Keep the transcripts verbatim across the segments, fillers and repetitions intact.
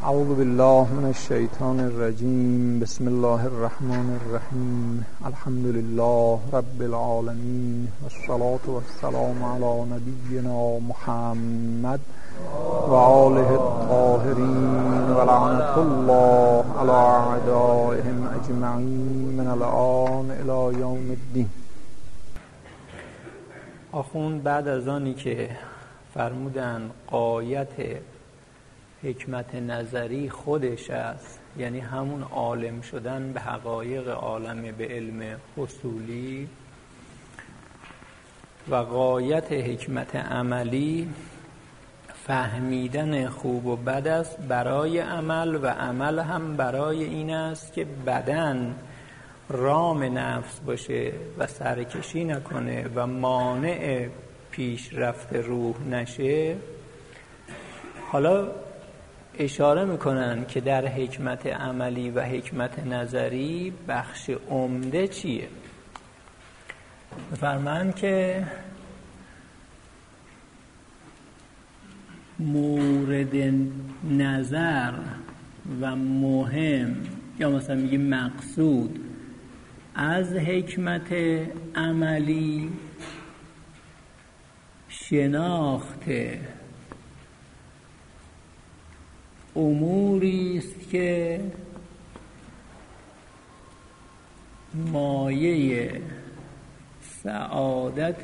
اعوذ بالله من الشیطان الرجیم. بسم الله الرحمن الرحیم. الحمد لله رب العالمین والصلاة والسلام علی نبینا محمد و آله الطاهرین و لعنت الله علی اعدائهم اجمعین من الآن الی یوم الدین. آخوند بعد از آنی که فرمودن غایت حکمت نظری خودش است، یعنی همون عالم شدن به حقایق عالم به علم اصولی، و غایت حکمت عملی فهمیدن خوب و بد است برای عمل، و عمل هم برای این است که بدن رام نفس باشه و سرکشی نکنه و مانع پیشرفت روح نشه. حالا اشاره میکنن که در حکمت عملی و حکمت نظری بخش عمده چیه؟ بفرمایند که مورد نظر و مهم، یا مثلا میگه مقصود از حکمت عملی شناخت اموری است که مایه سعادت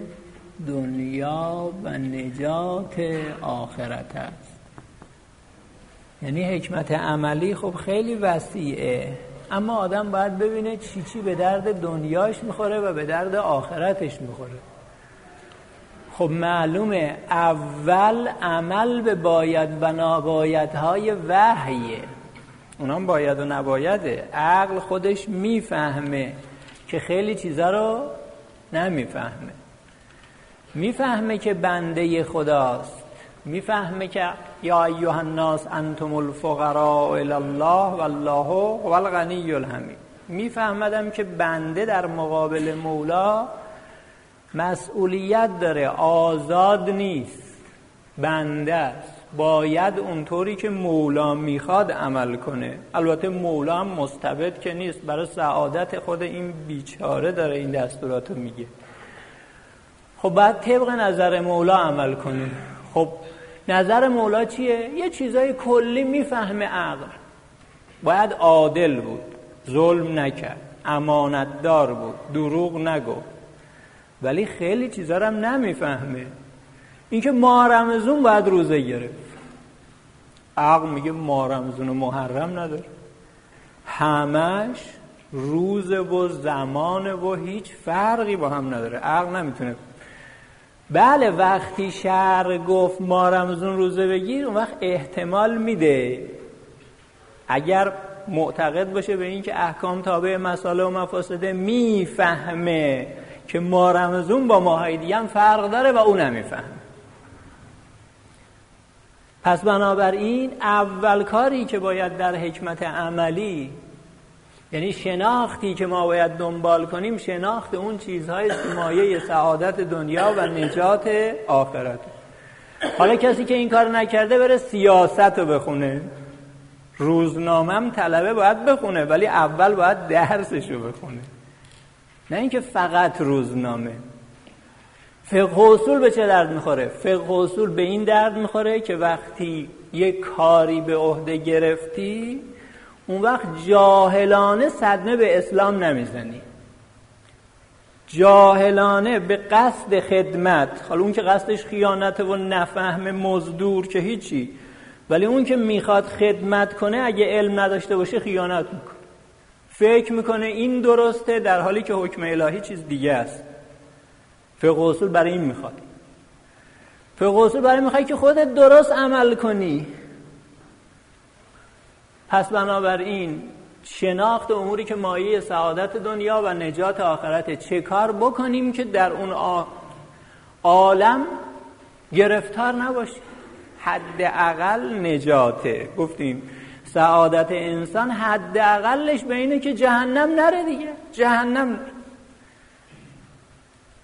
دنیا و نجات آخرت است. یعنی حکمت عملی خب خیلی وسیعه، اما آدم باید ببینه چی چی به درد دنیاش میخوره و به درد آخرتش میخوره. خب معلومه اول عمل به باید و نبایدهای وحیه، اونام باید و نبایده. عقل خودش میفهمه که خیلی چیزا رو نمیفهمه. میفهمه که بنده خداست، میفهمه که یا ایها الناس انتم الفقراء الی الله والله هو الغنی الحمید. میفهمدم که بنده در مقابل مولا مسئولیت داره، آزاد نیست، بنده است، باید اونطوری که مولا میخواد عمل کنه. البته مولا هم مستبد که نیست، برای سعادت خود این بیچاره داره این دستوراتو میگه. خب باید طبق نظر مولا عمل کنه. خب نظر مولا چیه؟ یه چیزای کلی میفهمه عقل. باید عادل بود، ظلم نکرد، امانتدار بود، دروغ نگفت، ولی خیلی چیزا رو هم نمیفهمه. اینکه ماه رمضان باید روزه گرفت، عقل میگه ماه رمضان و محرم نداره، همش روز و زمان و هیچ فرقی با هم نداره. عقل نمیتونه. بله وقتی شرع گفت ماه رمضان روزه بگیر، اون وقت احتمال میده اگر معتقد باشه به این که احکام تابع مصالح و مفاسده، میفهمه که ماه رمضان با ماهای دیگه هم فرق داره و اون نمیفهمه. پس بنابراین اول کاری که باید در حکمت عملی، یعنی شناختی که ما باید دنبال کنیم، شناخت اون چیزهای مایه سعادت دنیا و نجات آخرت. حالا کسی که این کار نکرده بره سیاست رو بخونه، روزنامه هم طلبه باید بخونه، ولی اول باید درسش رو بخونه، نه اینکه فقط روزنامه. فقه اصول به چه درد میخوره؟ فقه اصول به این درد میخوره که وقتی یک کاری به عهده گرفتی، اون وقت جاهلانه صدمه به اسلام نمیزنی. جاهلانه به قصد خدمت، حالا اون که قصدش خیانته و نفهم مزدور که هیچی، ولی اون که میخواد خدمت کنه اگه علم نداشته باشه خیانت میکنه. فکر میکنه این درسته در حالی که حکم الهی چیز دیگه است. فقه اصول برای این میخواد. فقه اصول برای میخواد که خودت درست عمل کنی. پس بنابراین شناخت اموری که مایه سعادت دنیا و نجات آخرت، چه کار بکنیم که در اون عالم گرفتار نباشیم. حداقل نجاته. گفتیم سعادت انسان حداقلش به اینه که جهنم نره دیگه. جهنم نره.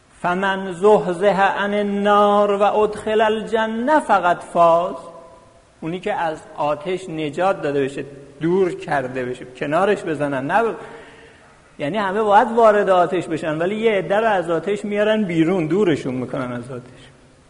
فمن زحزح عن النار و ادخل الجنه فقط فاز. اونی که از آتش نجات داده بشه، دور کرده بشه، کنارش بزنن. نه یعنی همه باید وارد آتش بشن، ولی یه عده رو از آتش میارن بیرون، دورشون میکنن از آتش.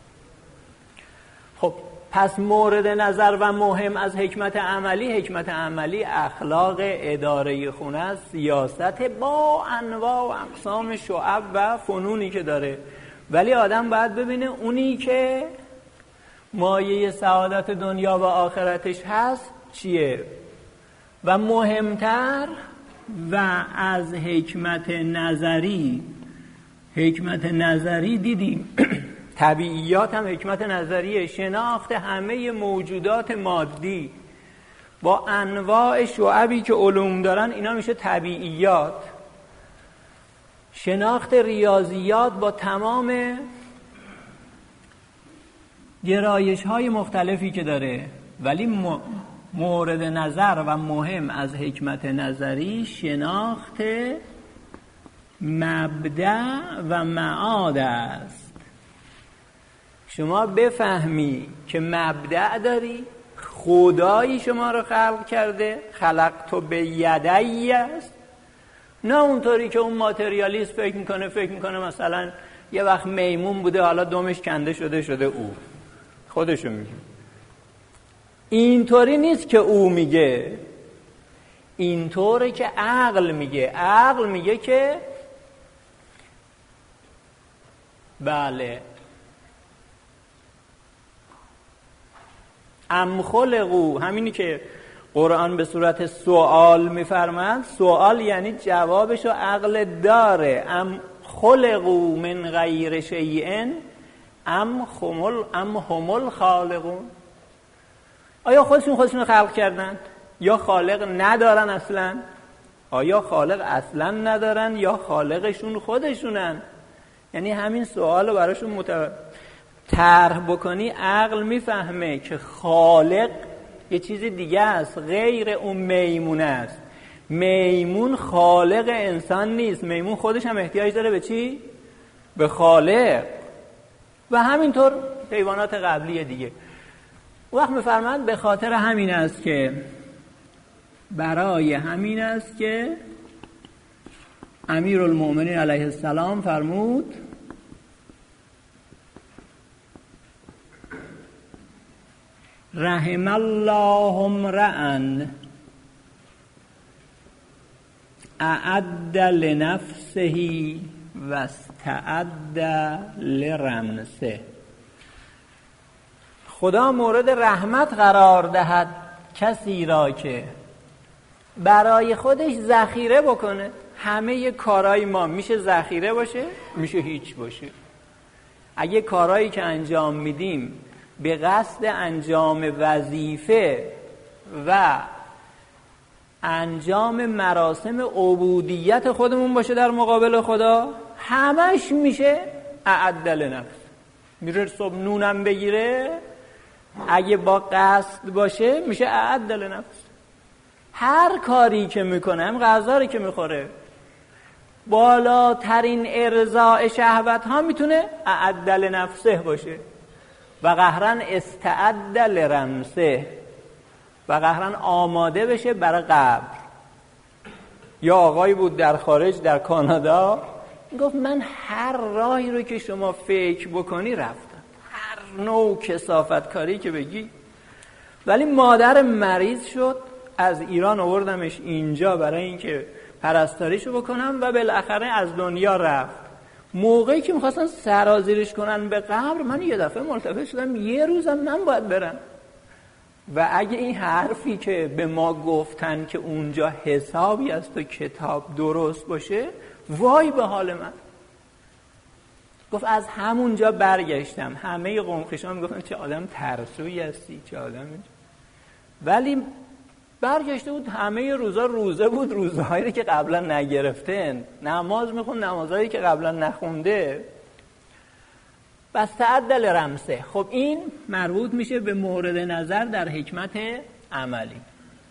خب پس مورد نظر و مهم از حکمت عملی، حکمت عملی اخلاق اداره خونه است، سیاست با انواع و اقسام شعب و فنونی که داره. ولی آدم باید ببینه اونی که مایه سعادت دنیا و آخرتش هست چیه. و مهمتر و از حکمت نظری، حکمت نظری دیدیم طبیعیات هم حکمت نظریه، شناخت همه موجودات مادی با انواع شعبی که علوم دارن، اینا میشه طبیعیات. شناخت ریاضیات با تمام گرایش های مختلفی که داره. ولی مورد نظر و مهم از حکمت نظری شناخت مبدأ و معاد است. شما بفهمی که مبدأ داری، خدایی شما رو خلق کرده، خلقت به یدی است، نه اونطوری که اون ماتریالیست فکر میکنه فکر میکنه مثلا یه وقت میمون بوده حالا دمش کنده شده شده او خودشو میگه. اینطوری نیست که او میگه، اینطوره که عقل میگه. عقل میگه که بله ام خلقو، همینی که قرآن به صورت سوال میفرماند، سوال یعنی جوابشو عقل داره. ام خلقو من غیر شیء ام خمل ام همل خالقون، آیا خودشون خودشون خلق کردن یا خالق ندارن اصلا؟ آیا خالق اصلا ندارن یا خالقشون خودشونن؟ یعنی همین سوالو براشون مت... طرح بکنی، عقل میفهمه که خالق یه چیز دیگه است غیر اون میمون است. میمون خالق انسان نیست، میمون خودش هم احتیاج داره به چی؟ به خالق. و همینطور حیوانات قبلی دیگه. وقت میفرمند به خاطر همین است که برای همین است که امیرالمؤمنین علیه السلام فرمود رحم الله امرأ اعد لنفسه و استعد لرمسه. خدا مورد رحمت قرار دهد کسی را که برای خودش ذخیره بکنه. همه کارهای ما میشه ذخیره باشه، میشه هیچ باشه. اگه کارهایی که انجام میدیم به قصد انجام وظیفه و انجام مراسم عبودیت خودمون باشه در مقابل خدا، همش میشه اعد لنفس. میره صبح نونم بگیره، اگه با قصد باشه میشه اعد لنفس. هر کاری که میکنه، هم غذایی که میخوره، بالاترین ارضاء شهوت ها میتونه اعد لنفسه باشه. و قهرن استعد لرمسه، و قهرن آماده بشه برای قبر. یا آقایی بود در خارج در کانادا گفت من هر راهی رو که شما فکر بکنی رفتم، هر نوع کثافت کاری که بگی. ولی مادر مریض شد، از ایران آوردمش اینجا برای اینکه پرستاریشو بکنم و بالاخره از دنیا رفت. موقعی که میخواستن سرازیرش کنن به قبر، من یه دفعه ملتفت شدم یه روزم من باید برم. و اگه این حرفی که به ما گفتن که اونجا حسابی است و کتاب درست باشه، وای به حال من. گفت از همونجا برگشتم، همه قومخشان میگفتن چه آدم ترسویی هستی، چه آدم. ولی برگشته بود، همه روزا روزه بود، روزهایی که قبلا نگرفته، نماز میخون، نمازهایی که قبلا نخونده. بس تعدل رمسه. خب این مربوط میشه به مورد نظر در حکمت عملی.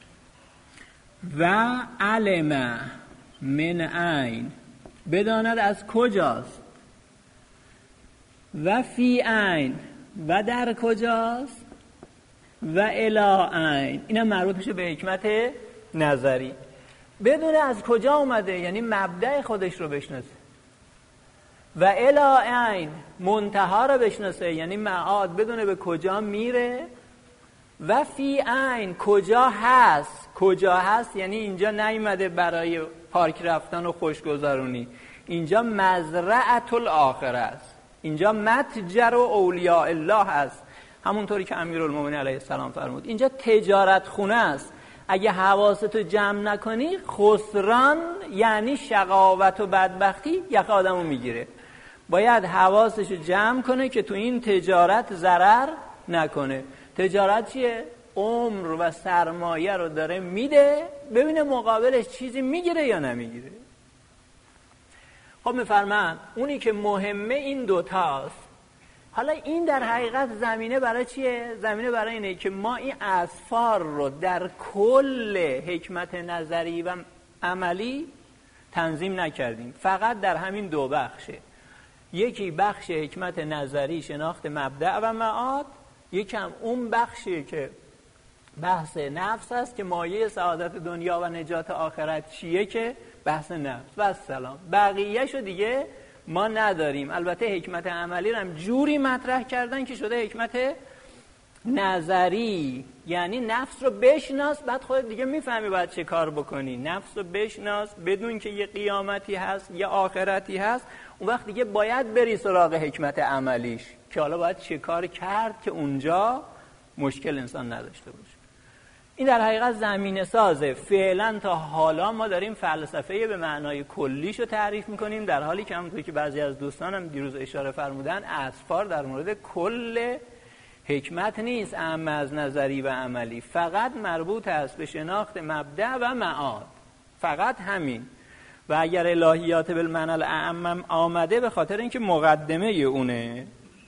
و علم من عین، بداند از کجاست، و فی عین، و در کجاست، و الی عین، اینم مربوط میشه به حکمت نظری. بدونه از کجا اومده، یعنی مبدأ خودش رو بشناسه. و الی عین، منتها رو بشناسه، یعنی معاد، بدونه به کجا میره. و فی عین، کجا هست. کجا هست یعنی اینجا نیومده برای پارک رفتن و خوشگذرونی، اینجا مزرعة الاخره است، اینجا متجر و اولیاء الله هست، همونطوری که امیرالمومنین علیه السلام فرمود. اینجا تجارت خونه است. اگه حواستو جمع نکنی، خسران یعنی شقاوت و بدبختی یخ آدمو میگیره. باید حواسشو جمع کنه که تو این تجارت ضرر نکنه. تجارت چیه؟ عمر و سرمایه رو داره میده، ببینه مقابلش چیزی میگیره یا نمیگیره. خب میفرمان اونی که مهمه این دوتاست. حالا این در حقیقت زمینه برای چیه؟ زمینه برای اینه که ما این اسفار رو در کل حکمت نظری و عملی تنظیم نکردیم، فقط در همین دو بخشه. یکی بخش حکمت نظری، شناخت مبدأ و معاد، یکم اون بخشی که بحث نفس است که مایه سعادت دنیا و نجات آخرت چیه، که بحث نفس و سلام. بقیه‌شو دیگه ما نداریم. البته حکمت عملی رو هم جوری مطرح کردن که شده حکمت نظری، یعنی نفس رو بشناس، بعد خودت دیگه میفهمی باید چه کار بکنی. نفس رو بشناس، بدون که یه قیامتی هست، یه آخرتی هست، اون وقت دیگه باید بری سراغ حکمت عملیش که حالا باید چه کار کرد که اونجا مشکل انسان نداشته باشه. این در حقیقت زمینه سازه. فعلا تا حالا ما داریم فلسفه به معنای کلیشو تعریف میکنیم، در حالی که همونطور که بعضی از دوستانم دیروز اشاره فرمودن، اسفار در مورد کل حکمت نیست، اما از نظری و عملی، فقط مربوط است به شناخت مبدأ و معاد، فقط همین. و اگر الهیات بالمعنی الاعم آمده به خاطر اینکه مقدمه اونه.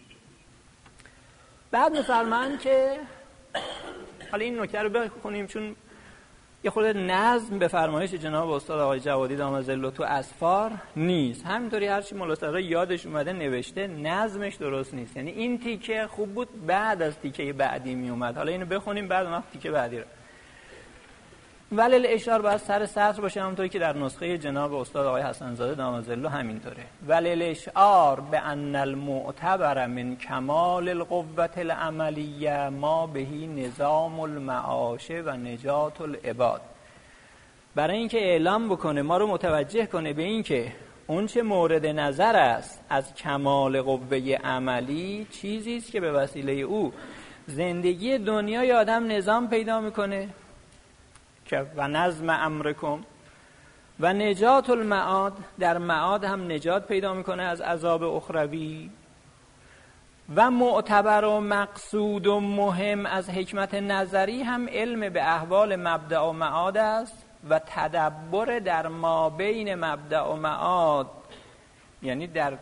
بعد میفرمان که حالا این نکته رو بخونیم چون یه خورده نظم به فرمایش جناب استاد آقای جوادی دام ظله تو اسفار نیست. همینطوری هر چی ملا صدرا یادش اومده نوشته، نظمش درست نیست. یعنی این تیکه خوب بود بعد از تیکه بعدی می اومد. حالا اینو بخونیم بعد اون تیکه بعدی رو. ولی الاشار باید سر سطر باشه، همونطوری که در نسخه جناب استاد آقای حسن زاده دام ظله همینطوره. ولی الاشعار به ان المعتبر من کمال القوة العملیه ما بهی نظام المعاش و نجات العباد. برای اینکه اعلام بکنه، ما رو متوجه کنه به این که اون چه مورد نظر است از کمال قوه عملی چیزی است که به وسیله او زندگی دنیای آدم نظام پیدا میکنه که و نظم امرکم، و نجات المعاد، در معاد هم نجات پیدا میکنه از عذاب اخروی. و معتبر و مقصود و مهم از حکمت نظری هم علم به احوال مبدأ و معاد است و تدبر در ما بین مبدأ و معاد، یعنی در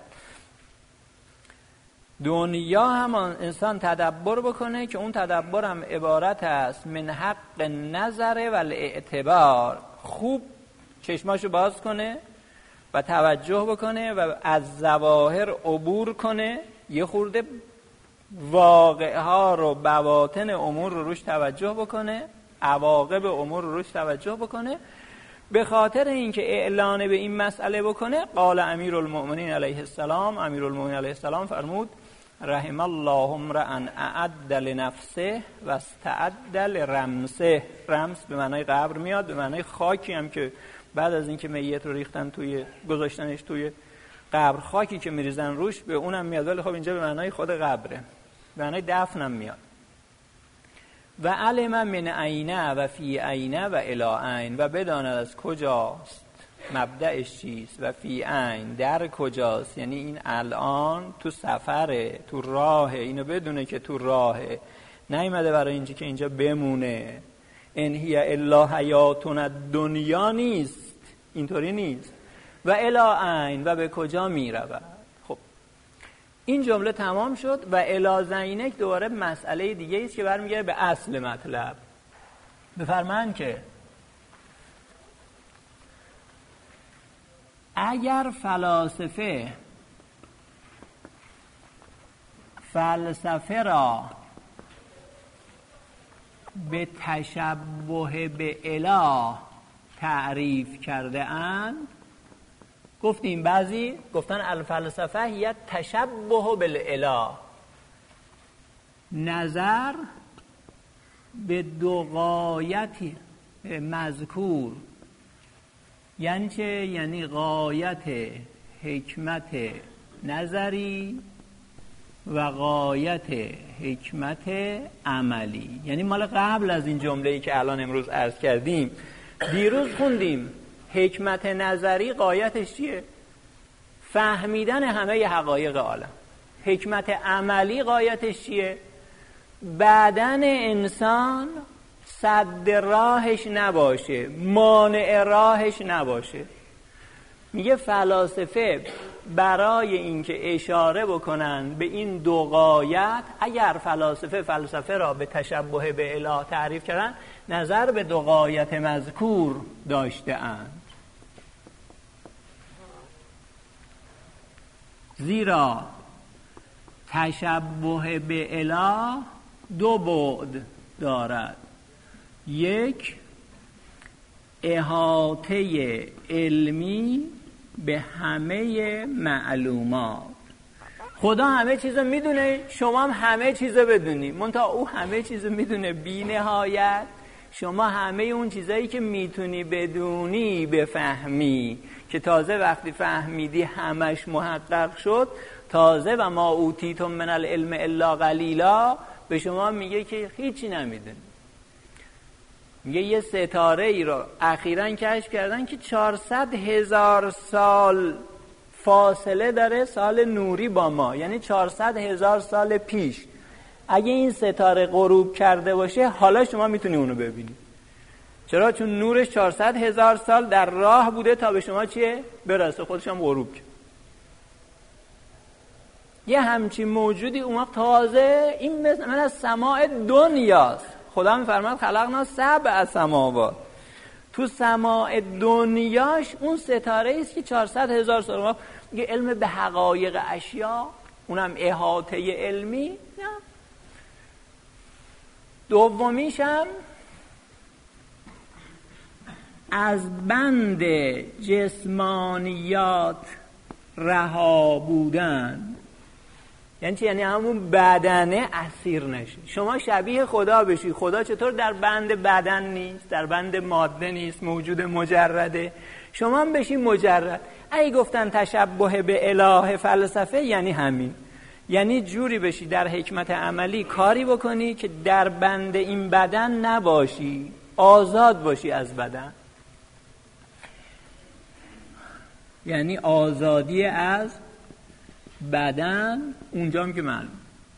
دنیا هم انسان تدبر بکنه که اون تدبر هم عبارت است من حق نظر و الاعتبار، خوب چشماشو باز کنه و توجه بکنه و از ظواهر عبور کنه، یه خورده واقع ها رو، بواطن امور رو روش توجه بکنه، عواقب امور رو روش توجه بکنه. به خاطر اینکه اعلان به این مسئله بکنه، قال امیرالمؤمنین علیه السلام، امیرالمؤمنین علیه السلام فرمود رحم الله امرأ اعد لنفسه و استعد لرمسه. رمس به معنای قبر میاد، به معنای خاکی هم که بعد از اینکه میت رو ریختن توی، گذاشتنش توی قبر، خاکی که میریزن روش به اونم میاد، ولی خب اینجا به معنای خود قبره، به معنای دفنم میاد. و علم من عینه و فی عینه و الی عین، و بداند از کجاست، مبدأش چیست، و فی عین در کجاست، یعنی این الان تو سفره، تو راهه، اینو بدونه که تو راهه، نیومده برای اینجا که اینجا بمونه. ان هی الا حیاتنا دنیا نیست، اینطوری نیست. و الی عین، و به کجا میرود. خب این جمله تمام شد. و الی زینک دوباره مسئله دیگه است که برمیگره به اصل مطلب. بفرمایند که اگر فلاسفه فلسفه را به تشبه به اله تعریف کرده اند. گفتیم بعضی گفتن الفلسفه هی تشبه بالاله، نظر به دو غایت مذکور. یعنی چه؟ یعنی غایت حکمت نظری و غایت حکمت عملی. یعنی مال قبل از این جمله‌ای که الان امروز عرض کردیم. دیروز خوندیم حکمت نظری غایتش چیه؟ فهمیدن همه حقایق عالم. حکمت عملی غایتش چیه؟ بدن انسان سد راهش نباشه، مانع راهش نباشه. میگه فلاسفه برای اینکه اشاره بکنن به این دو غایت، اگر فلاسفه فلسفه را به تشبه به اله تعریف کردن، نظر به دو غایت مذکور داشته اند. زیرا تشبه به اله دو بعد دارد. یک، احاطه علمی به همه معلومات. خدا همه چیزو میدونه، شما هم همه چیزو بدونی، منتها او همه چیزو میدونه بی نهایت. شما همه اون چیزایی که میتونی بدونی بفهمی، که تازه وقتی فهمیدی همش محقق شد، تازه و ما اوتیتم من العلم الا قلیلا، به شما میگه که هیچی نمیدونی. میگه یه ستاره ای رو اخیراً کشف کردن که چهارصد هزار سال فاصله داره سال نوری با ما، یعنی چهارصد هزار سال پیش اگه این ستاره غروب کرده باشه حالا شما میتونی اونو ببینی. چرا؟ چون نورش چهارصد هزار سال در راه بوده تا به شما چیه؟ برسه، خودش هم غروب کرد. یه همچین موجودی اون وقت تازه این من از سماع دنیاست. خدا میفرماد خلقنا سبع سماوات. تو سماع دنیاش اون ستاره است که چهارصد هزار سال میگه علم به حقایق اشیا، اونم احاطه علمی. نه. دومیشم از بند جسمانیات رها بودن. یعنی چی؟ یعنی همون بدنه اسیر نشی، شما شبیه خدا بشی. خدا چطور در بند بدن نیست، در بند ماده نیست، موجود مجرده. شما هم بشی مجرد. اگه گفتن تشبه به اله فلسفه یعنی همین، یعنی جوری بشی در حکمت عملی کاری بکنی که در بند این بدن نباشی، آزاد باشی از بدن. یعنی آزادی از بدن اونجا هم که معلوم.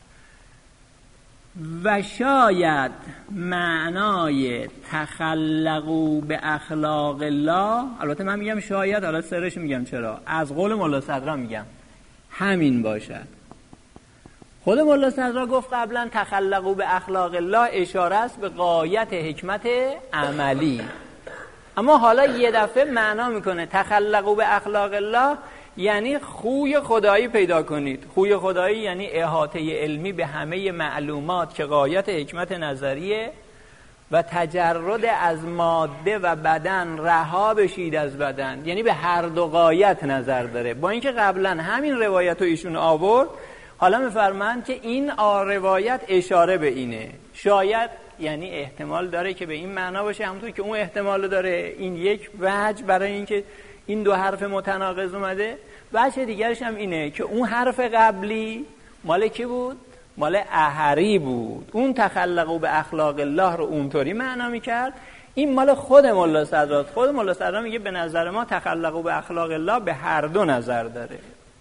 و شاید معنای تخلقوا به اخلاق الله، البته من میگم شاید، حالا سرش میگم چرا، از قول مولا صدرا میگم همین باشد. خود مولا صدرا گفت قبلا تخلقوا به اخلاق الله اشاره است به غایت حکمت عملی، اما حالا یه دفعه معنا میکنه تخلقوا به اخلاق الله یعنی خوی خدایی پیدا کنید. خوی خدایی یعنی احاطه علمی به همه معلومات که غایت حکمت نظریه، و تجرد از ماده و بدن، رها بشید از بدن، یعنی به هر دو غایت نظر داره. با اینکه قبلا همین روایت رو ایشون آورد، حالا میفرمند که این روایت اشاره به اینه. شاید یعنی احتمال داره که به این معنا باشه، همونطور که اون احتمال داره. این یک وجه برای اینکه این دو حرف متناقض اومده. وجه دیگرش هم اینه که اون حرف قبلی مال کی بود؟ مال احری بود. اون تخلقوا به اخلاق الله رو اونطوری معنا میکرد. این مال خود مولا صدرا. خود مولا صدرا میگه به نظر ما تخلقوا به اخلاق الله به هر دو نظر داره.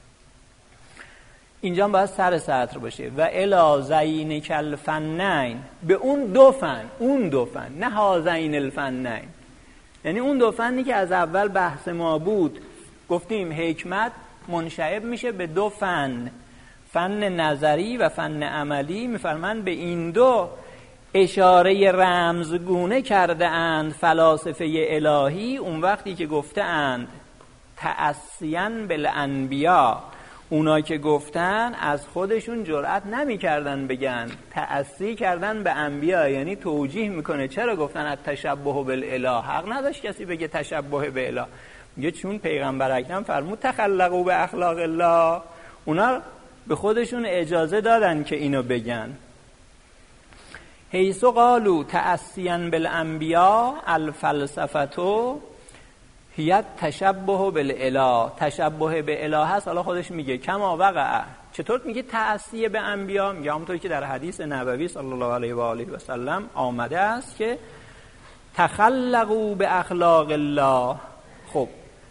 اینجا باید سر سطر باشه. و الی زین کالفنین، به اون دو فن، اون دو فن، نه هازین الفنین. یعنی اون دو فنی که از اول بحث ما بود. گفتیم حکمت منشعب میشه به دو فن، فن نظری و فن عملی. میفرمند به این دو اشاره رمزگونه کرده اند فلاسفه الهی اون وقتی که گفته اند تأسیاً بالانبیا، اونا که گفتن از خودشون جرئت نمی‌کردن بگن، تأسی کردن به انبیا. یعنی توجیه میکنه چرا گفتن التشبه بالاله. حق نداشت کسی بگه تشبه به اله. میگه چون پیغمبر اکرم فرمود تخلقوا به اخلاق الله، اونا به خودشون اجازه دادن که اینو بگن. حیث قالوا تأسیا بالانبیاء الفلسفتو هیت تشبه بالاله. تشبه به اله هست. حالا خودش میگه کما وقع. چطور میگه تأسی به انبیا؟ میگه همونطور که در حدیث نبوی صلی الله علیه و آله و سلم آمده است که تخلقوا به اخلاق الله. خب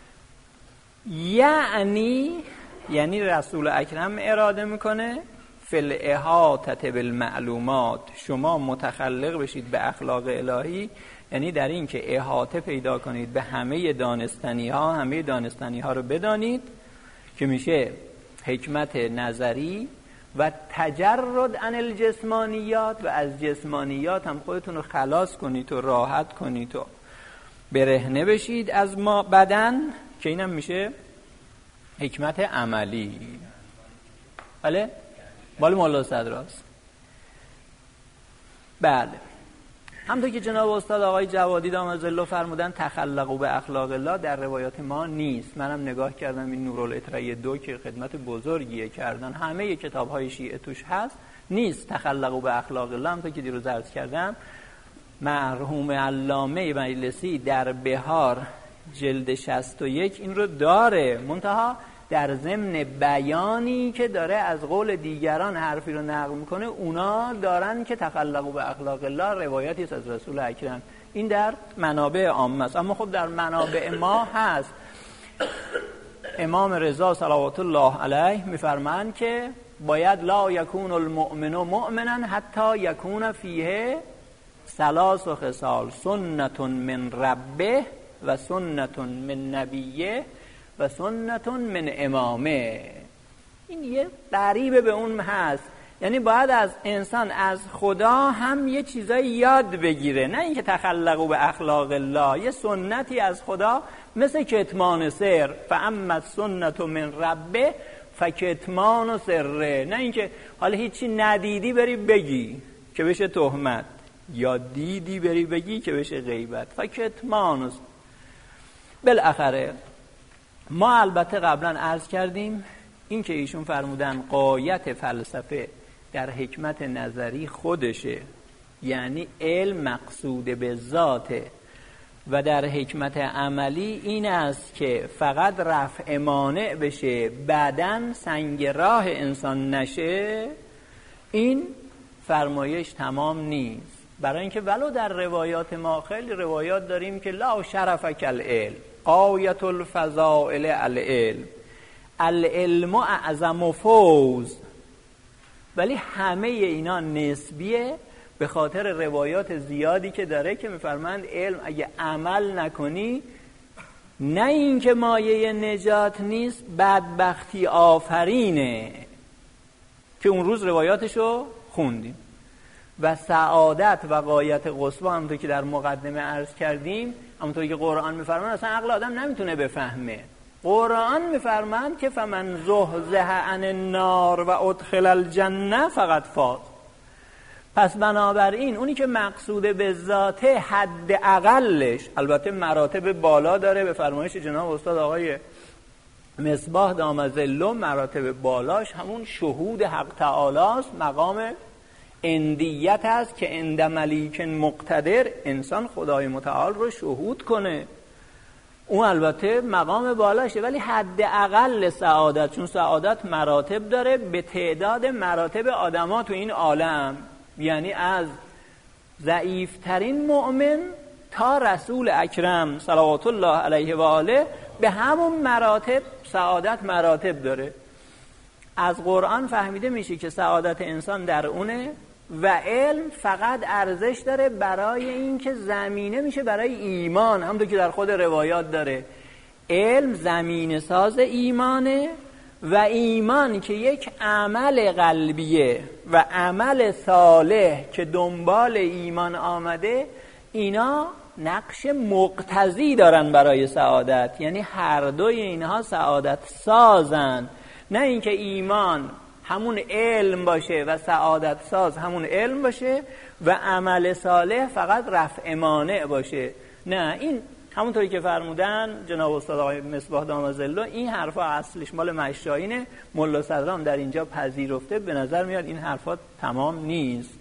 یعنی یعنی رسول اکرم اراده میکنه فی الاحاطه بالمعلومات، شما متخلق بشید به اخلاق الهی، یعنی در این که احاطه پیدا کنید به همه دانستنی ها، همه دانستنی ها رو بدانید که میشه حکمت نظری و تجرد عن الجسمانیات، و از جسمانیات هم خودتون رو خلاص کنید و راحت کنید و برهنه بشید از ما بدن، که اینم میشه حکمت عملی. بله؟ بله مولا صدراست. بله همونطور که جناب استاد آقای جوادی دامت ظله فرمودن تخلقوا به اخلاق الله در روایات ما نیست. منم نگاه کردم این نورالعطریه دو که خدمت بزرگیه کردن، همه کتاب‌های شیعه توش هست، نیست تخلقوا به اخلاق الله. همونطور که دیروز عرض کردم مرحوم علامه مجلسی در بهار جلد شصت و یک این رو داره، منتها در ضمن بیانی که داره از قول دیگران حرفی رو نقل میکنه، اونا دارن که تخلقوا به اخلاق الله روایتی است از رسول اکرم. این در منابع عامه است، اما خب در منابع ما هست. امام رضا صلوات الله علیه میفرمایند که باید لا یکون المؤمن مؤمنا حتی یکون فیه ثلاث خصال، سنت من ربه و سنت من نبیه و سنتون من امامه. این یه قریبه به اون هست، یعنی باید از انسان از خدا هم یه چیزایی یاد بگیره، نه اینکه تخلقوا به اخلاق الله، یه سنتی از خدا مثل کتمان سر، فاما سنت من ربه فکتمان سره، نه اینکه حالا هیچی ندیدی بری بگی که بشه تهمت، یا دیدی بری بگی که بشه غیبت. فکتمان بالاخره ما البته قبلا عرض کردیم این که ایشون فرمودن غایت فلسفه در حکمت نظری خودشه، یعنی علم مقصود به ذاته، و در حکمت عملی این است که فقط رفع مانع بشه، بعدن سنگ راه انسان نشه. این فرمایش تمام نیست، برای اینکه ولو در روایات ما خیلی روایات داریم که لا شرف کالعلم، غایت الفضائل العلم، العلم اعظم فوز، ولی همه اینا نسبیه به خاطر روایات زیادی که داره که میفرمند علم اگه عمل نکنی نه اینکه مایه نجات نیست، بدبختی آفرینه، که اون روز روایاتشو خوندیم. و سعادت و غایت قصوی همونطور که در مقدمه عرض کردیم، همونطور که قرآن میفرمان اصلا عقل آدم نمیتونه بفهمه. قرآن میفرمان که فمن زحزح عن النار و ادخل الجنه فقط فاز. پس بنابراین اونی که مقصود به ذاته حد اقلش، البته مراتب بالا داره، به فرمایش جناب استاد آقای مصباح دامت ظله مراتب بالاش همون شهود حق تعالی است، مقام اندیت است که عند ملیک مقتدر انسان خدای متعال رو شهود کنه. اون البته مقام بالاشه، ولی حد اقل سعادت، چون سعادت مراتب داره به تعداد مراتب آدما تو این عالم، یعنی از ضعیفترین مؤمن تا رسول اکرم صلوات الله علیه و آله به همون مراتب سعادت مراتب داره. از قرآن فهمیده میشه که سعادت انسان در اونه، و علم فقط ارزش داره برای اینکه زمینه میشه برای ایمان، همونطور که در خود روایات داره. علم زمینه ساز ایمانه، و ایمان که یک عمل قلبیه و عمل صالح که دنبال ایمان آمده، اینا نقش مقتضی دارن برای سعادت، یعنی هر دوی اینها سعادت سازن. نه اینکه ایمان همون علم باشه و سعادت ساز همون علم باشه و عمل صالح فقط رفع مانع باشه. نه، این همونطوری که فرمودن جناب استاد آقای مصباح دامادزلو، این حرفا اصلش مال مشایینه، ملا صدرام در اینجا پذیرفته. به نظر میاد این حرفا تمام نیست.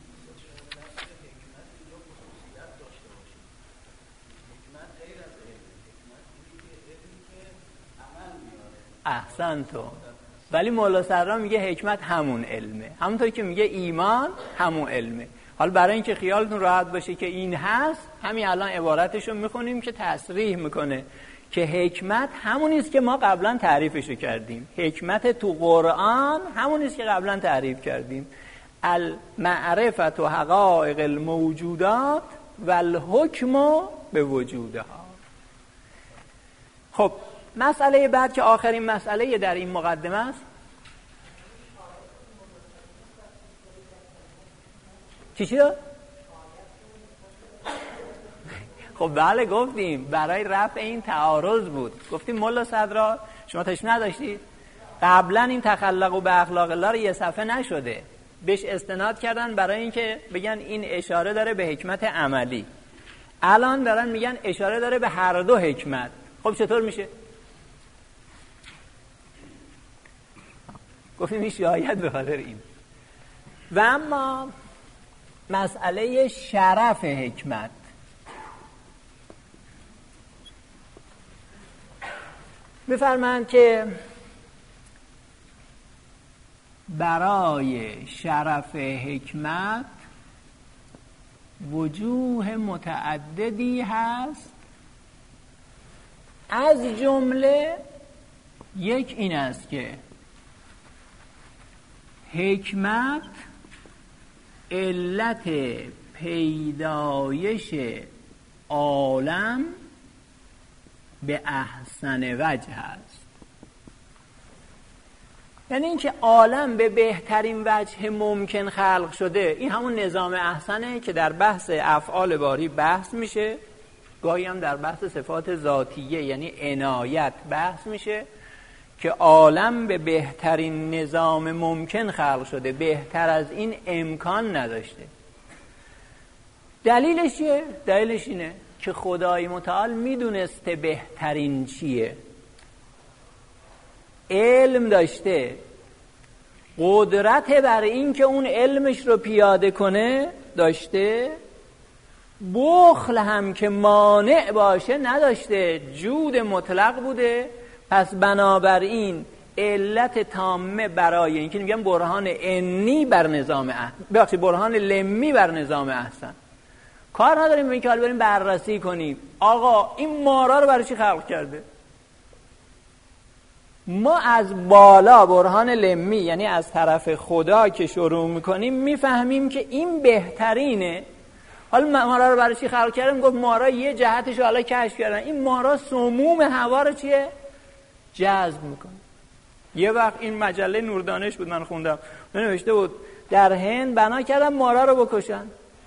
احسن تو. ولی مولا صدرام میگه حکمت همون علمه، همونطوری که میگه ایمان همون علمه. حالا برای اینکه خیالتون راحت باشه که این هست، همین الان عبارتشو میخونیم که تصریح میکنه که حکمت همونیست که ما قبلا تعریفشو کردیم. حکمت تو قرآن همونیست که قبلا تعریف کردیم. المعرفت و حقائق الموجودات و الحکم به وجودها. خب مسئله بعد که آخرین مسئله در این مقدمه است، چی شد؟ خب بله گفتیم برای رفع این تعارض بود. گفتیم ملا صدرا شما تشریح نداشتید؟ قبلا این تخلق و به اخلاق الله رو یه صفحه نشده، بهش استناد کردن برای اینکه بگن این اشاره داره به حکمت عملی. الان دارن میگن اشاره داره به هر دو حکمت. خب چطور میشه؟ گفتیم این شاید به خاطر این. و اما مسئله شرف حکمت، می‌فرمایند که برای شرف حکمت وجوه متعددی هست، از جمله یک این است که حکمت علت پیدایش عالم به احسن وجه است. یعنی اینکه عالم به بهترین وجه ممکن خلق شده. این همون نظام احسنه که در بحث افعال باری بحث میشه، گاهی هم در بحث صفات ذاتیه یعنی عنایت بحث میشه، که عالم به بهترین نظام ممکن خلق شده، بهتر از این امکان نداشته. دلیلش چیه؟ دلیلش اینه که خدای متعال میدونسته بهترین چیه، علم داشته، قدرت بر این که اون علمش رو پیاده کنه داشته، بخل هم که مانع باشه نداشته، جود مطلق بوده. پس بنابراین علت تامه برای این که میگم برهان انی بر نظام احسن، ببخشید برهان لمی بر نظام احسن. کار نداریم به این که حالا بریم بررسی کنیم آقا این مارا رو برای چی خلق کرده. ما از بالا برهان لمی یعنی از طرف خدا که شروع میکنیم میفهمیم که این بهترینه. حالا مارا رو برای چی خلق کردن؟ گفت مارا یه جهتش رو حالا کشف کردن، این مارا سموم هوا رو چیه؟ جذب میکنه. یه وقت این مجله نوردانش بود من خوندم، نوشته بود در هند بنا کردن مارا رو بکشن.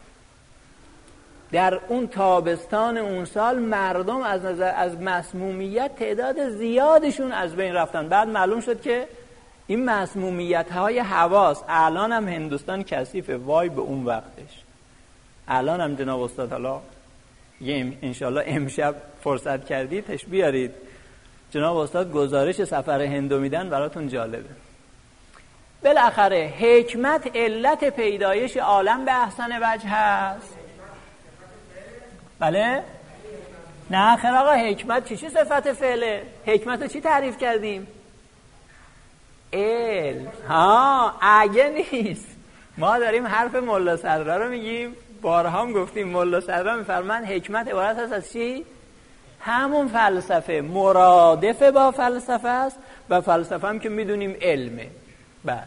در اون تابستان اون سال مردم از نظر از مسمومیت تعداد زیادشون از بین رفتن. بعد معلوم شد که این مسمومیت های حواس. الان هم هندوستان کثیفه، وای به اون وقتش. الان هم جناب استاد حالا یه انشالله امشب فرصت کردیدش بیارید، جناب استاد گزارش سفر هندو میدن، براتون جالبه. بالاخره حکمت علت پیدایش عالم به احسن وجه هست. بله؟ نه خیر آقا، حکمت چی چی صفت فعله؟ حکمت رو چی تعریف کردیم؟ علم. ها اگه نیست ما داریم حرف ملا صدرا رو میگیم. بارها هم گفتیم ملا صدرا میفرمان حکمت عبارت هست از چی؟ همون فلسفه، مرادف با فلسفه است و فلسفه هم که میدونیم علمه. بعد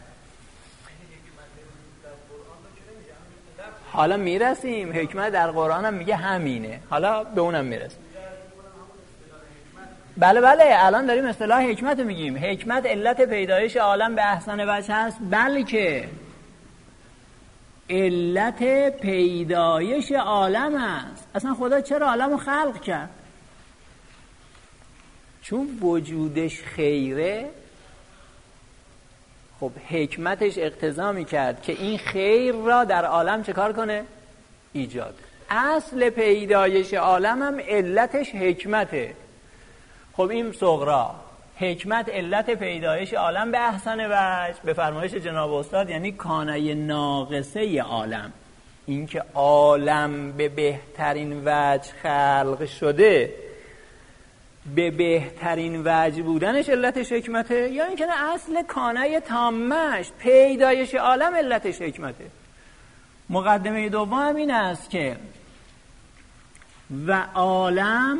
حالا میرسیم، حکمت در قرآن هم میگه همینه، حالا به اونم میرسیم. بله بله الان داریم اصطلاح حکمت رو میگیم. حکمت علت پیدایش عالم به احسن وجه هست، بلکه علت پیدایش عالم است. اصلا خدا چرا عالم رو خلق کرد؟ چون وجودش خیره، خب حکمتش اقتضا میکرد که این خیر را در عالم چه کار کنه؟ ایجاد. اصل پیدایش عالم هم علتش حکمته. خب این صغرا حکمت علت پیدایش عالم به احسن وجه، به فرمایش جناب استاد یعنی کانه ناقصه عالم، این که عالم به بهترین وجه خلق شده به بهترین وجه بودنش علتش حکمته، یا اینکه نه اصل کانه تامش پیدایش عالم علتش حکمته. مقدمه دوم هم این است که و عالم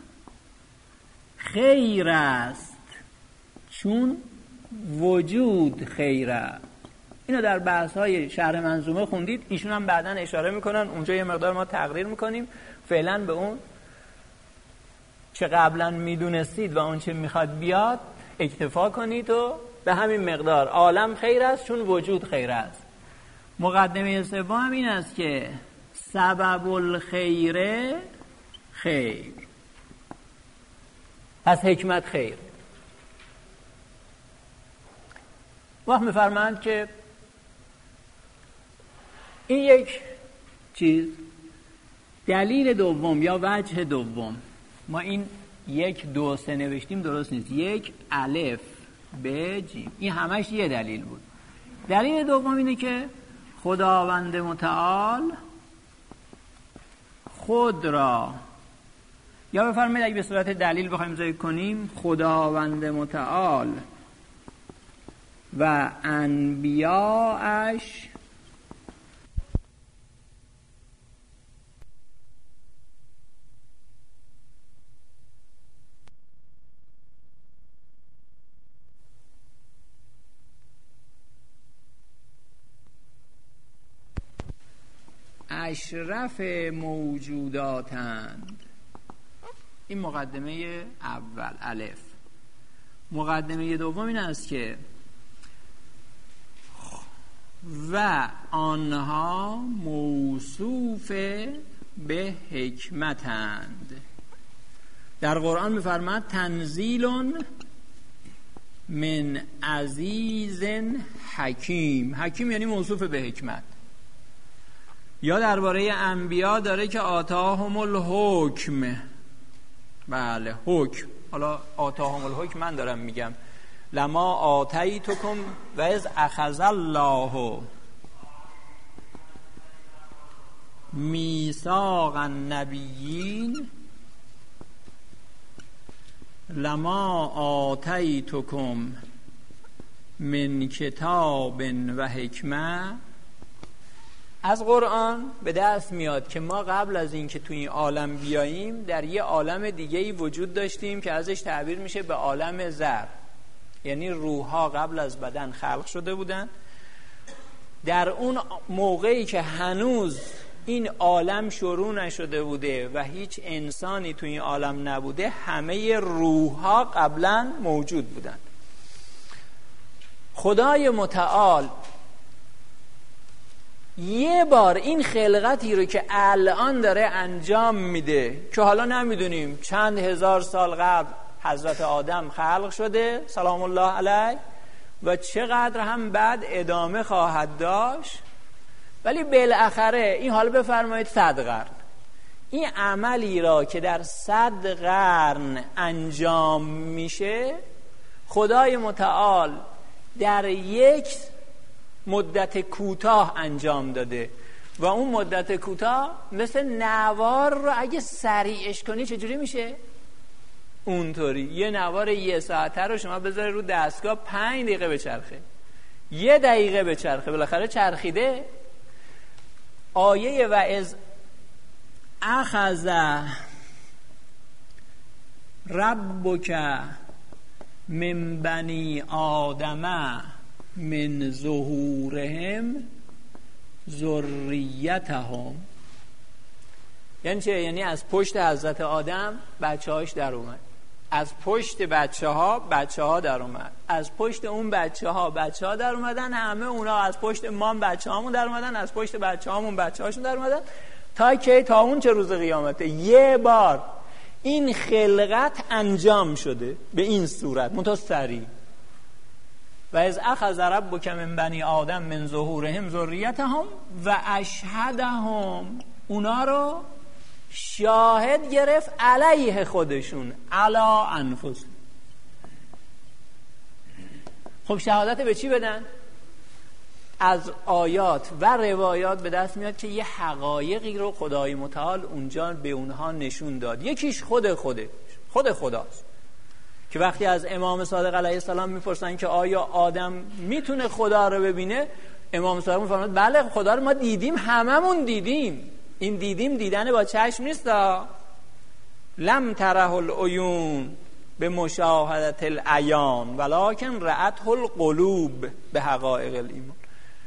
خیر است چون وجود خیر است. اینو در بحث های شرح منظومه خوندید، ایشون هم بعداً اشاره میکنن، اونجا یه مقدار ما تقریر میکنیم. فعلا به اون چه قبلا میدونستید و اون چه میخواد بیاد اکتفا کنید و به همین مقدار عالم خیر است چون وجود خیر است. مقدمه سوم هم این است که سبب الخیر خیر، پس حکمت خیر. وقت میفرمایند که این یک چیز دلیل دوم یا وجه دوم، ما این یک دو سه نوشتیم درست نیست، یک الف ب جیم، این همش یه دلیل بود. دلیل دوم اینه که خداوند متعال خود را، یا بفرمایید اگه به صورت دلیل بخوایم ذکر کنیم، خداوند متعال و انبیاءش اشرف موجوداتند. این مقدمه اول الف. مقدمه دوم این است که و آنها موصوف به حکمتند. در قرآن می‌فرماد تنزیل من عزیز حکیم. حکیم یعنی موصوف به حکمت. یا درباره انبیا داره که آتاهم الحکم، بله حکم. حالا آتاهم الحکم من دارم میگم لما آتیتکم و از اخذ الله میثاق النبیین لما آتیتکم من کتاب و حکمه. از قرآن به دست میاد که ما قبل از این که توی این عالم بیاییم در یه عالم دیگه‌ای وجود داشتیم که ازش تعبیر میشه به عالم زر، یعنی روح‌ها قبل از بدن خلق شده بودن. در اون موقعی که هنوز این عالم شروع نشده بوده و هیچ انسانی توی این عالم نبوده، همه روح‌ها قبلا موجود بودن. خدای متعال یه بار این خلقتی رو که الان داره انجام میده، که حالا نمیدونیم چند هزار سال قبل حضرت آدم خلق شده سلام الله علیه و چقدر هم بعد ادامه خواهد داشت، ولی بالاخره این حالا بفرمایید صد قرن این عملی را که در صد قرن انجام میشه خدای متعال در یک مدت کوتاه انجام داده. و اون مدت کوتاه مثل نوار رو اگه سریعش کنی چجوری میشه؟ اونطوری. یه نوار یه ساعته رو شما بذاری رو دستگاه پنج دقیقه بچرخه، یه دقیقه بچرخه، بالاخره چرخیده. آیه و از اخذ ربک من بنی آدم من ظهورهم ذریتهم، یعنی چه؟ یعنی از پشت حضرت آدم بچه هاش در اومد، از پشت بچه ها بچه ها در اومد، از پشت اون بچه ها بچه ها در اومدن، همه اونا از پشت ما بچه هامون در اومدن، از پشت بچه هامون بچه هاشون در اومدن، تا که تا اون چه روز قیامته یه بار این خلقت انجام شده به این صورت متصری. و از اخذ ربک من بنی آدم من ظهورهم ذریتهم و اشهدهم، اونا رو شاهد گرفت علیه خودشون، علی انفسهم. خب شهادت به چی بدن؟ از آیات و روایات به دست میاد که یه حقایقی رو خدای متعال اونجا به اونها نشون داد. یکیش خود خوده خود خداست که وقتی از امام صادق علیه السلام میپرسن که آیا آدم میتونه خدا رو ببینه، امام صادق میفرماید بله خدا رو ما دیدیم، هممون دیدیم. این دیدیم دیدن با چشم نیست، لم تره العیون به مشاهدت العیان ولکن رأته القلوب به حقایق الایمان.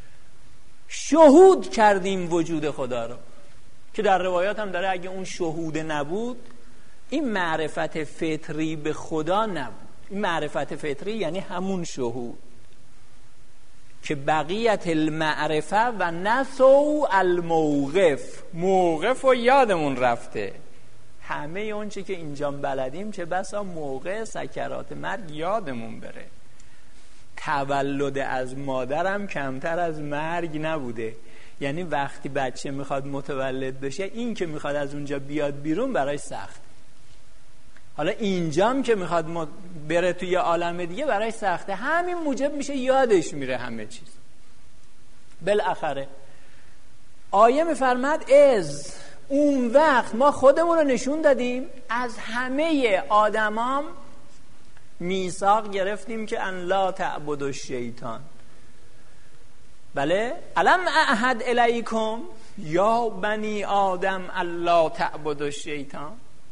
شهود کردیم وجود خدا رو، که در روایات هم داره اگه اون شهود نبود این معرفت فطری به خدا نبود. این معرفت فطری یعنی همون شهود که بقیت المعرفه و نسو الموقف، موقف و یادمون رفته. همه اون چی که اینجا بلدیم چه بسا موقع سکرات مرگ یادمون بره. تولد از مادرم کمتر از مرگ نبوده. یعنی وقتی بچه میخواد متولد بشه، این که میخواد از اونجا بیاد بیرون براش سخت. حالا اینجام که میخواد بره توی عالم دیگه براش سخته. همین موجب میشه یادش میره همه چیز. بالاخره آیه میفرماد از اون وقت ما خودمون رو نشون دادیم، از همه آدمام میثاق گرفتیم که ان لا تعبدوا الشیطان. بله الم اعهد الیکم یا بنی آدم الا تعبدوا الشیطان.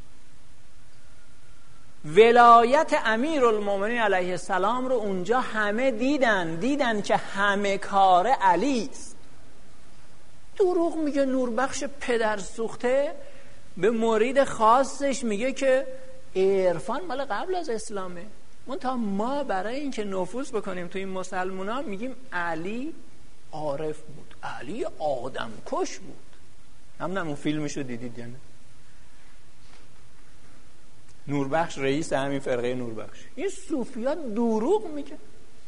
ولایت امیرالمومنین علیه السلام رو اونجا همه دیدن دیدن که همه کار علی است. دروغ میگه نوربخش پدر سوخته به مرید خاصش میگه که عرفان مال قبل از اسلامه. منتها ما برای اینکه نفوذ بکنیم تو این مسلمونا میگیم علی عارف بود، علی آدم کش بود. هم اون فیلمشو دیدید یا نه؟ نوربخش رئیس همین فرقه نوربخش. این صوفیا دروغ میگه.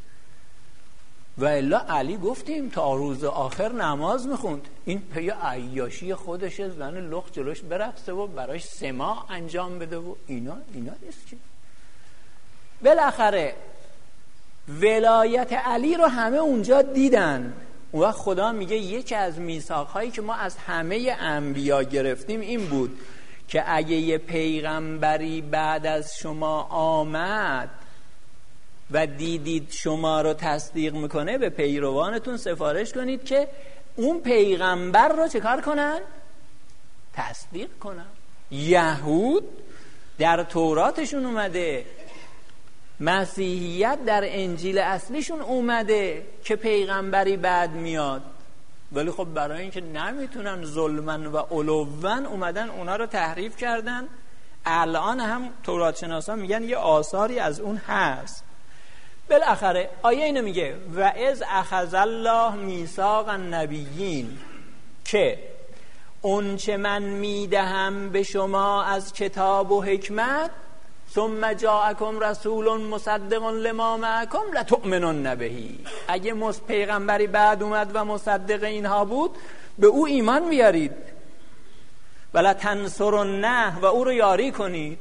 و الا علی گفتیم تا روز آخر نماز میخوند. این پی عیاشی خودشه، زن لخت جلوش برقصه و براش سما انجام بده و اینا اینا نیست که. بالاخره ولایت علی رو همه اونجا دیدن. اون وقت خدا میگه یکی از میثاق‌هایی که ما از همه انبیا گرفتیم این بود که اگه یه پیغمبری بعد از شما آمد و دیدید شما رو تصدیق میکنه، به پیروانتون سفارش کنید که اون پیغمبر رو چه کار کنن؟ تصدیق کنن. یهود در توراتشون اومده، مسیحیت در انجیل اصلیشون اومده که پیغمبری بعد میاد، ولی خب برای اینکه نمیتونن ظلمن و علوان اومدن اونا رو تحریف کردن. الان هم تورات شناسان میگن یه آثاری از اون هست. بالاخره آیه اینو میگه و از اخذ الله میثاق النبیین، که اون چه من میدهم به شما از کتاب و حکمت، ثم جاءکم رسول مصدق لما معکم لتؤمنن به. اگه مس پیغمبری بعد اومد و مصدق اینها بود، به او ایمان بیارید. ولا تنصرنه، و او رو یاری کنید.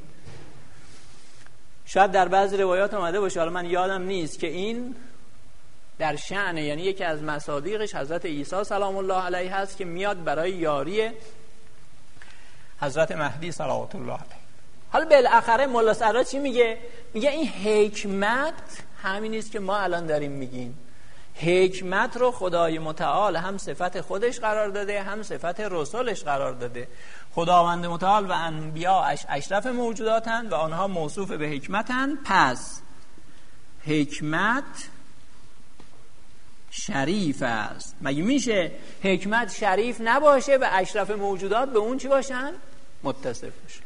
شاید در بعضی روایات اومده باشه، حالا من یادم نیست، که این در شأن، یعنی یکی از مصادیقش حضرت عیسی سلام الله علیه هست که میاد برای یاری حضرت مهدی صلوات الله علیه. حالا بالاخره مولا سرا چی میگه؟ میگه این حکمت همین نیست که ما الان داریم میگیم. حکمت رو خدای متعال هم صفت خودش قرار داده، هم صفت رسولش قرار داده. خداوند متعال و انبیاءش اشرف موجوداتن و آنها موصوف به حکمتن. پس حکمت شریف است. مگه میشه حکمت شریف نباشه و اشرف موجودات به اون چی باشن؟ متصف باشن.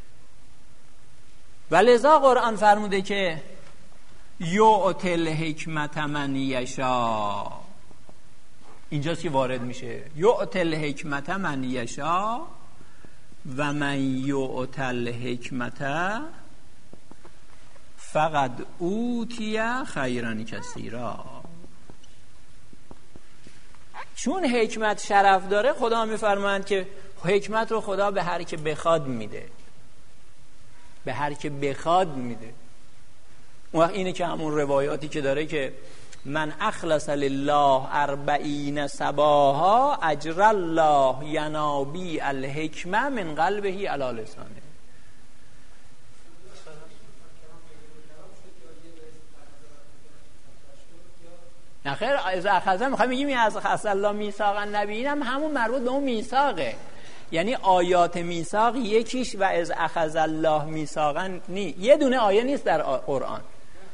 ولذا قرآن فرموده که یؤتی الحکمت من یشاء. اینجاست که وارد میشه یؤتی الحکمت من یشاء و من یؤت الحکمت فقد اوتی خیرا کثیرا. چون حکمت شرف داره خدا میفرماند که حکمت رو خدا به هر که بخواد میده، به هر که بخواد میده. اون وقت اینه که همون روایاتی که داره که من اخلص لله اربعین صباحا اجر الله ینابی الحکمه من قلبه علی لسانه. نه خیر، از اخذ میخوام بگیم از اخذ الله میثاق النبیین هم همون مربوط به اون میثاقه، یعنی آیات میثاق یکیش و از اخذ الله میثاقا نی، یه دونه آیه نیست در قرآن.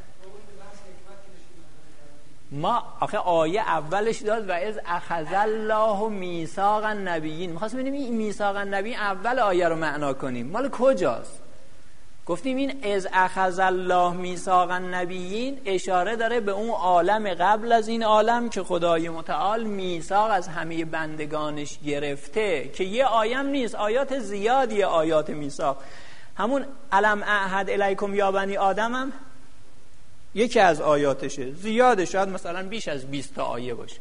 ما آخه آیه اولش داد و از اخذ الله میثاق النبیین، می‌خواستیم ببینیم این میثاق النبیین اول آیه رو معنا کنیم مال کجاست. گفتیم این از اخذ الله میثاق النبیین اشاره داره به اون عالم قبل از این عالم که خدای متعال میثاق از همه بندگانش گرفته، که یه آیه نیست، آیات زیادی آیات میثاق. همون الم اعهد الیکم یا بنی آدم هم یکی از آیاتشه، زیاده، شاید مثلا بیش از بیست تا آیه باشه.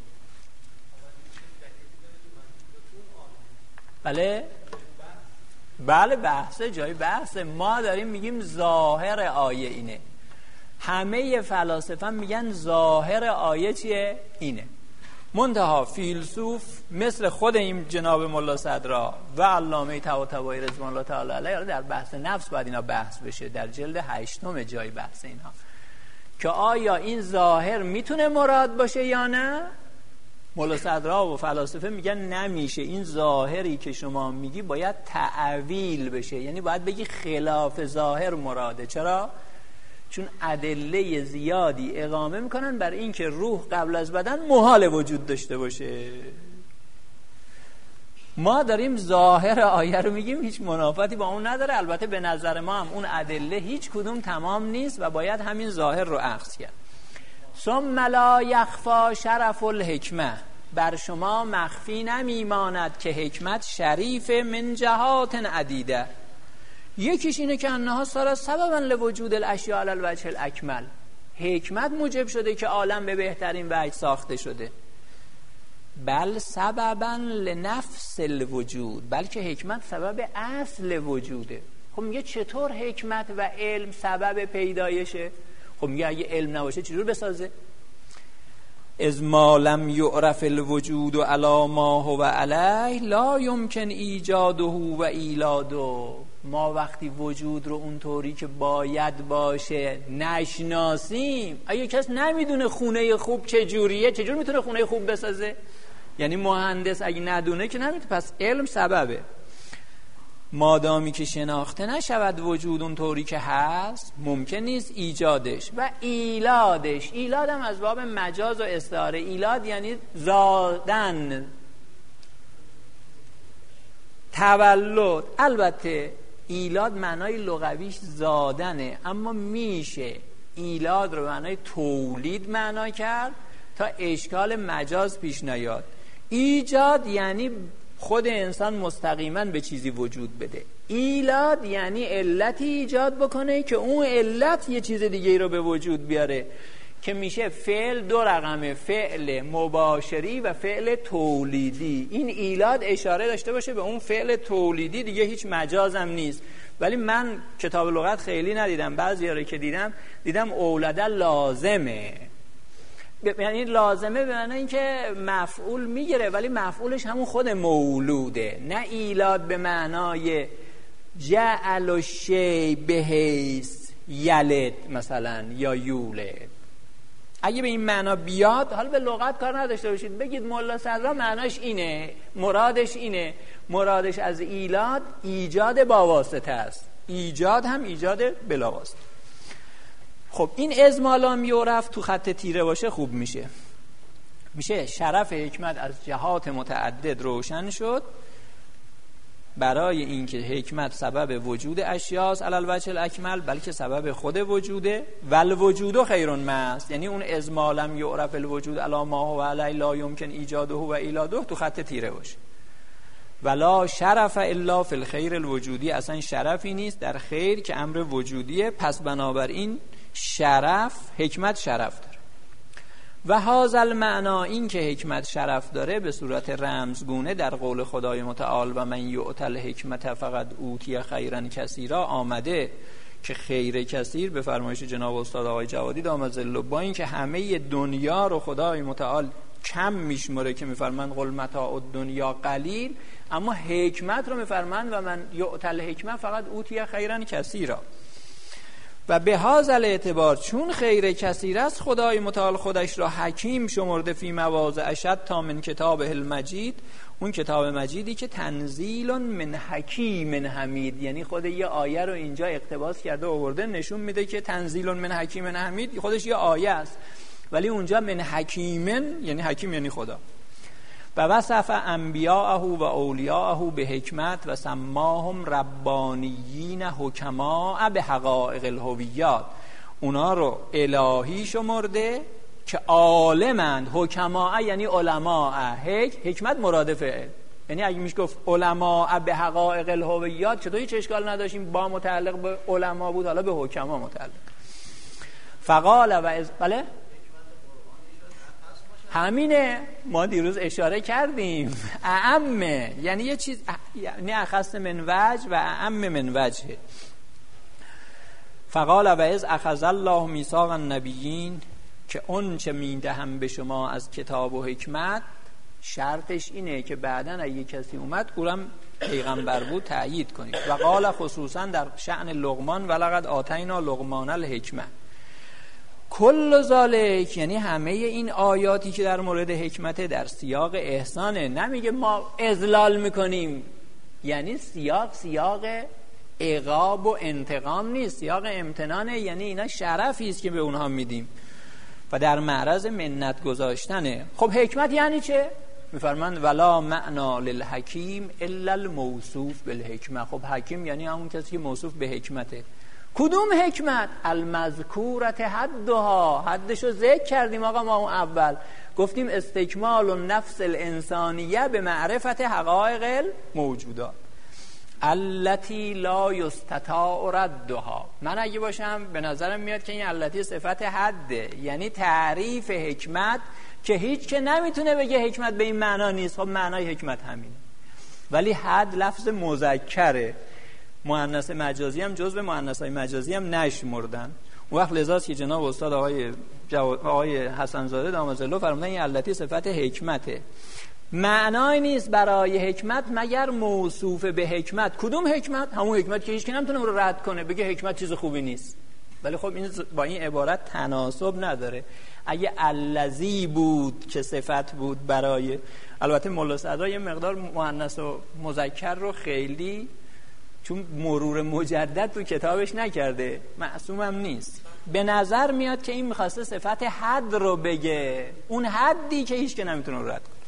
بله بله بحثه، جای بحثه. ما داریم میگیم ظاهر آیه اینه، همه فلاسفه میگن ظاهر آیه چیه؟ اینه. منتها فیلسوف مثل خود این جناب ملا صدرا و علامه طباطبایی رضوان الله تعالی علیه در بحث نفس باید اینا بحث بشه، در جلد هشتم جای بحث اینها، که آیا این ظاهر میتونه مراد باشه یا نه. مولا صدرا و فلاسفه میگن نمیشه، این ظاهری که شما میگی باید تعویل بشه، یعنی باید بگی خلاف ظاهر مراده. چرا؟ چون ادله زیادی اقامه میکنن بر این که روح قبل از بدن محال وجود داشته باشه. ما داریم ظاهر آیه رو میگیم، هیچ منافاتی با اون نداره. البته به نظر ما هم اون ادله هیچ کدوم تمام نیست و باید همین ظاهر رو اخذ کرد. ثم لا یخفی شرف الحکمه، بر شما مخفی نمیماند که حکمت شریف من جهات عدیده. یکیش اینه که انها صار سببا لوجود الاشیاء علی الوجه الاکمل، حکمت موجب شده که عالم به بهترین وجه ساخته شده. بل سببا لنفس الوجود، بلکه حکمت سبب اصل وجوده. خب میگه چطور حکمت و علم سبب پیدایشه؟ خب میگه اگه علم نباشه چجور بسازه؟ از ما لم یعرف الوجود و علی ما هو علیه لا یمکن ایجاده و ایلاده. ما وقتی وجود رو اونطوری که باید باشه نشناسیم، اگه کس نمیدونه خونه خوب چجوریه چجور میتونه خونه خوب بسازه؟ یعنی مهندس اگه ندونه که نمیتونه. پس علم سببه. مادامی که شناخته نشود وجود اون طوری که هست ممکن نیست ایجادش و ایلادش. ایلاد هم از باب مجاز و استعاره. ایلاد یعنی زادن، تولد. البته ایلاد معنای لغویش زادنه، اما میشه ایلاد رو معنای تولید معنا کرد تا اشکال مجاز پیش نیاد. ایجاد یعنی خود انسان مستقیما به چیزی وجود بده. ایلاد یعنی علتی ایجاد بکنه که اون علت یه چیز دیگه رو به وجود بیاره، که میشه فعل دو رقمه، فعل مباشری و فعل تولیدی. این ایلاد اشاره داشته باشه به اون فعل تولیدی، دیگه هیچ مجازم نیست. ولی من کتاب لغت خیلی ندیدم، بعضی رو که دیدم دیدم اولده لازمه، یعنی لازمه به معنی اینکه مفعول میگیره ولی مفعولش همون خود مولوده، نه ایلاد به معنای جعل الشیء بحیث یلد مثلا یا یولد. اگه به این معنا بیاد، حالا به لغت کار نداشته باشید، بگید ملا صدرا معناش اینه، مرادش اینه. مرادش از ایلاد ایجاد با واسطه است، ایجاد هم ایجاد بلا واسطه. خب این ازمالام یورف تو خط تیره باشه خوب میشه. میشه شرف حکمت از جهات متعدد روشن شد برای اینکه حکمت سبب وجود اشیاست علی الوجه الاکمل، بلکه سبب خود وجوده. ول وجود خیر مست، یعنی اون ازمالم یعرف الوجود علی ما هو علی لا یمکن ایجاده و ایلاده تو خط تیره باشه. ولا شرف الا فی الخیر الوجودی، اصلا شرفی نیست در خیر که امر وجودیه. پس بنابراین شرف، حکمت شرف داره. و هذا المعنا، این که حکمت شرف داره به صورت رمزگونه در قول خدای متعال و من یؤت الحکمت فقد اوتی خیرا کثیرا آمده که خیر کثیر به فرمایش جناب استاد آقای جوادی دامت ظله با این که همه دنیا رو خدای متعال کم میشمره که میفرمند قل متاع الدنیا قلیل، اما حکمت رو میفرمند و من یؤت الحکمت فقط اوتی خیرا کثیرا. و به هذا الاعتبار چون خیر کثیر است خدای متعال خودش را حکیم شمرده فی مواضع شتی من کتاب المجید، اون کتاب مجیدی که تنزیل من حکیم حمید، یعنی خود یه آیه رو اینجا اقتباس کرده و آورده نشون میده که تنزیل من حکیم حمید خودش یه آیه است، ولی اونجا من حکیمن یعنی حکیم یعنی خدا. و وصف انبیاءه و اولیاءه به حکمت و سماهم ربانیین حکماء به حقائق الهویات، اونا رو الهی شمرده که عالمند، حکماء یعنی علماء، حکمت مرادفه، یعنی اگه میشه گفت علماء به حقائق الهویات چطور هیچ اشکال نداشتیم با متعلق به علما بود، حالا به حکما متعلق. فقال و از بله همینه، ما دیروز اشاره کردیم اعمه یعنی یه چیز یعنی اخص من وجه و اعم من وجه. فقال و از اخذ الله میثاق النبیین که اون چه میدهم به شما از کتاب و حکمت، شرطش اینه که بعداً اگه کسی اومد اونم پیغمبر بود تأیید کنید. و قال خصوصا در شأن لقمان ولقد آتینا لقمان الحکمه، کل ذالک یعنی همه این آیاتی که در مورد حکمت در سیاق احسانه، نمیگه ما اذلال میکنیم، یعنی سیاق سیاق عقاب و انتقام نیست، سیاق امتنانه، یعنی اینا شرفی است که به اونها میدیم و در معرض منت گذاشتنه. خب حکمت یعنی چه؟ میفرمند ولا معنا للحکیم الا الموصوف بالحکمه. خب حکیم یعنی همون کسی که موصوف به حکمته. کدوم حکمت؟ المذکورت حدها، حدشو ذکر کردیم آقا ما اون اول گفتیم استکمال النفس الانسانیه به معرفت حقایق الموجودات التي لا یستطاع ردها. من اگه باشم به نظرم میاد که این التی صفت حده، یعنی تعریف حکمت که هیچ که نمیتونه بگه حکمت به این معنا نیست. خب معنای حکمت همینه، ولی حد لفظ مذکره، مؤنث مجازی هم جزء مؤنثای مجازی هم نشمردن. اون وقت لذاست که جناب استاد آقای جواد آقای حسن زاده دامت ظله فرمودن این التی صفت حکمته. معنای نیست برای حکمت مگر موصوف به حکمت. کدوم حکمت؟ همون حکمت که هیچ کی نمیتونه رو رد کنه بگه حکمت چیز خوبی نیست. ولی خب این با این عبارت تناسب نداره. اگه الذی بود که صفت بود برای، البته مولا صدرا یه مقدار مؤنث و مذکر رو خیلی چون مرور مجدد تو کتابش نکرده معصوم هم نیست، به نظر میاد که این میخواسته صفت حد رو بگه، اون حدی که هیچ که نمیتونه رد کنه.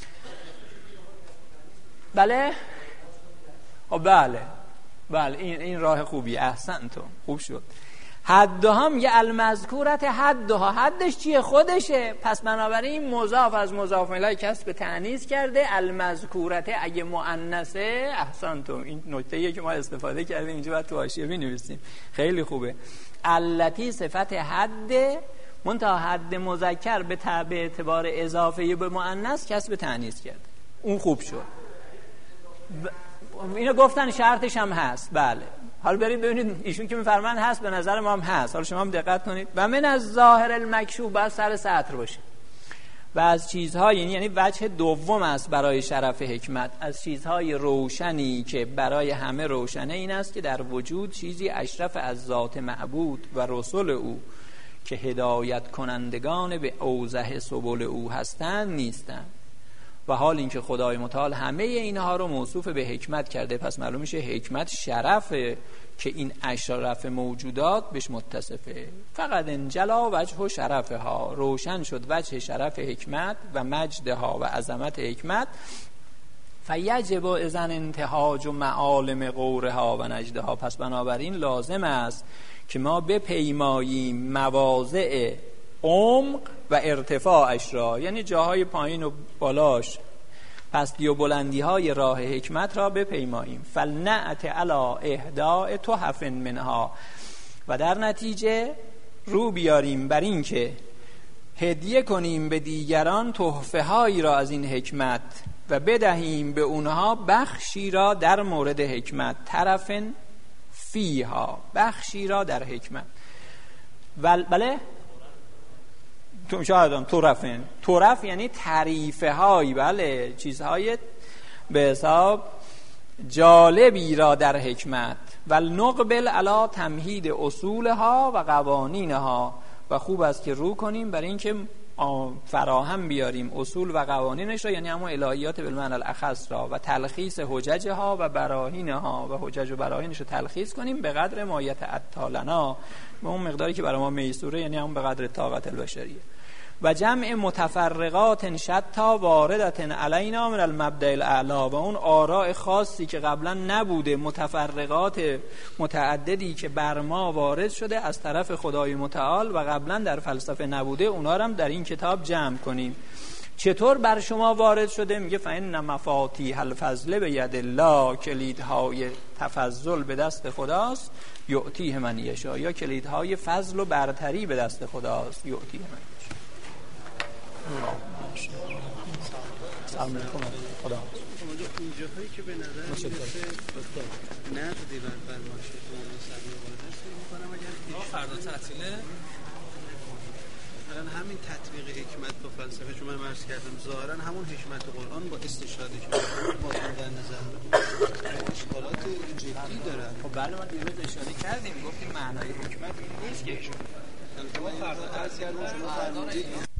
بله خب بله بله این این راه خوبی، احسنتم، خوب شد. حدها میگه المذکورت حدها، حدش چیه؟ خودشه. پس بنابراین مضاف از مضاف الیه کسب تأنیث کرده. المذکورت اگه مؤنثه، احسنتم، این نکته‌ایه که ما استفاده کردیم اینجا بعد تو حاشیه بنویسیم، خیلی خوبه. التی صفت حد، منتها حد مذکر به تبع اعتبار اضافه به مؤنث کسب تأنیث کرده، اون خوب شد. ب... اینو گفتن شرطش هم هست. بله حالا برید ببینید ایشون که میفرمایند هست، به نظر ما هم هست. حالا شما هم دقت کنید. و من از ظاهر المکشوف باید سر سطر باشه. و از چیزهای یعنی یعنی وجه دوم است برای شرف حکمت، از چیزهای روشنی که برای همه روشنه این است که در وجود چیزی اشرف از ذات معبود و رسول او که هدایت کنندگان به اوضح سبل او هستند نیستند. و حال اینکه خدای متعال همه اینها رو موصوف به حکمت کرده، پس معلوم میشه حکمت شرفه که این اشرف موجودات بهش متصفه. فقط انجلا وجه و شرفها، روشن شد وجه شرف حکمت و مجدها و عظمت حکمت. فیجب اذن انتهاج و معالم غورها و نجدها، پس بنابراین لازم است که ما بپیماییم مواضع عمق و ارتفاعش را، یعنی جاهای پایین و بالاش، پستی و بلندی های راه حکمت را بپیماییم. فلنعت علی اهداء تحف منها، و در نتیجه رو بیاریم بر این که هدیه کنیم به دیگران تحفه هایی را از این حکمت و بدهیم به اونها بخشی را در مورد حکمت، طرفن فیها، بخشی را در حکمت. ول بله تو شاهدم طرفن، طرف یعنی تعریفه هایی، بله چیزهای به حساب جالبی را در حکمت. ولنقبل علی تمهید اصولها و قوانینها، و خوب است که رو کنیم برای اینکه فراهم بیاریم اصول و قوانینش را، یعنی همون الهیات بالمعنی الاخص را، و تلخیص حججها و براهینها و حجج و براهینش رو تلخیص کنیم به قدر مایت عطالنا، به اون مقداری که برای ما میسوره، یعنی همون به قدر طاقت البشریه. و جمع متفرقات شتا واردت علینا من المبدأ الاعلی، و اون آراء خاصی که قبلا نبوده، متفرقات متعددی که بر ما وارد شده از طرف خدای متعال و قبلا در فلسفه نبوده، اونا رو هم در این کتاب جمع کنیم. چطور بر شما وارد شده؟ میگه فإن مفاتیح الفضل بید الله، کلیدهای تفضل به دست خداست، یعطیه من یشاء، یا کلیدهای فضل و برتری به دست خداست، یعطیه من یشاء. سلام علیکم. خدا اون جاهایی که به نظر میرسه نقدی بر فرمایش امام صدیق وارد است، می‌کنم اگر فردا تعطیله الان همین تطبیق حکمت با فلسفه چون من عرض کردم ظاهرا همون حکمت قرآن با استشهادی که با در نظر اشکالات جدی داره. خب بله ما دیروز اشاره کردیم، گفتیم معنای حکمت این نیست که شما فردا عرض کردم شما فرمودید